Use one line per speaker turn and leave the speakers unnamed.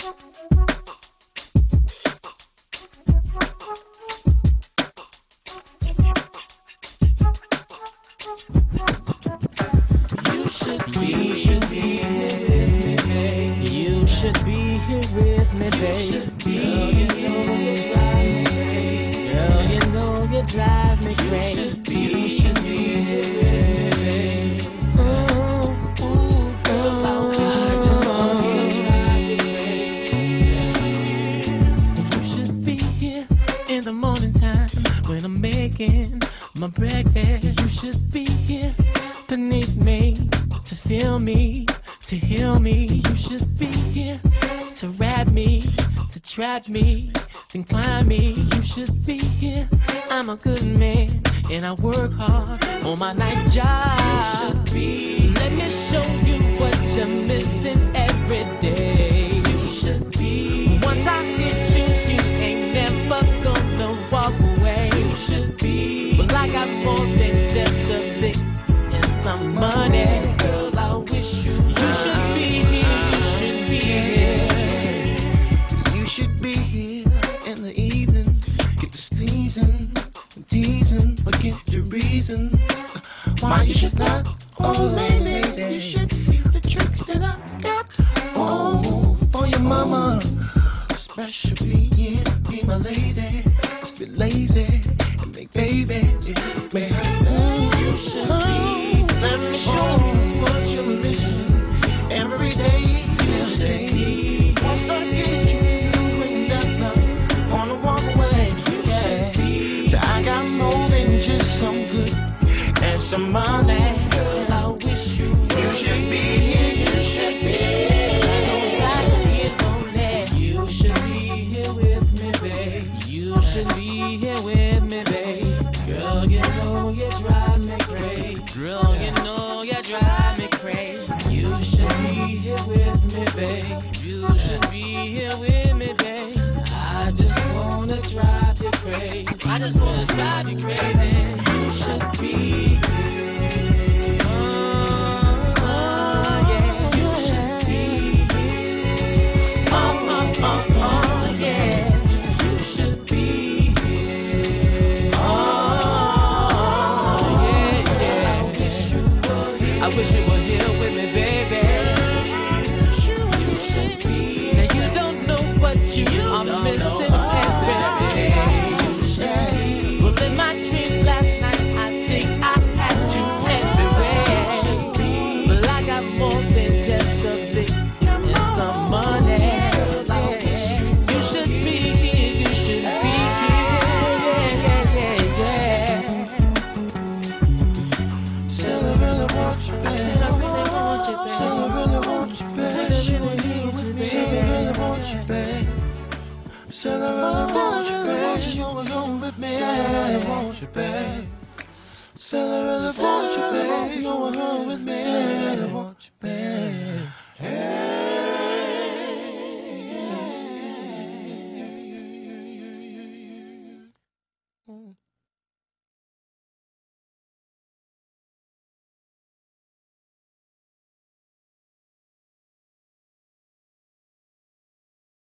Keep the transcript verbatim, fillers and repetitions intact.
You should be, you should be here with me. You should be here with me, baby. Girl, you know you drive me crazy. Girl, you know you drive me crazy. You should be, you should be here with me, baby. Ooh, ooh, girl, I wish you just want me to drive me crazy. You should be here in the morning time when I'm making my breakfast. You should be here beneath me, to feel me, to heal me. You should be here to wrap me, to trap me, then climb me. You should be here. I'm a good man and I work hard on my night job. You should be. Let me show you what you're missing every day. You should be. Once I hit you, you ain't never gonna walk away. You should be. Well, I got more than just a lick and some money. Girl, I wish you. You should be here. You should be here.
You should be here in the evening. Get the sneezing, teasing, forget your reasons why you should not. Oh, lady, you should see the tricks that I got. Oh, for your mama, especially, yeah, be my lady. Let's be lazy and make babies. Yeah, may I,
You should be.
let me show you what you're missing every day.
You should be.
Once I get you, you ain't never wanna walk away.
You should be.
So I got more than just some good and some money.
Girl, I wish you.
You should be here, you should be here.
You should be here with me, babe. You should be here with me, babe. Girl, you know you drive me crazy. Girl, you know you drive me crazy. You should be here with me, babe. You should be here with me, babe. I just wanna drive you crazy. I just wanna drive you crazy. You should be here. Oh, oh, yeah. You should be here. Oh, oh, oh, oh, yeah. You should be here. Oh, yeah, yeah. I wish you were here. I wish you were here with me, baby. You should be. Now you don't know what you, you are missing, baby. You should be. Well, in my dreams last night, I think I had you everywhere. You should be. But I got more than just a bit and some money. You should be here. You should be here. Yeah, yeah, yeah, yeah.
Said I really want you,
I said I really want you, baby.
Said I really want you, babe. She was here with me. Said I really want you, babe. Said I really want you, babe. You were home with me. Said I really want you, babe. Said I really want you, babe. You were home with me. Said I really want you, babe.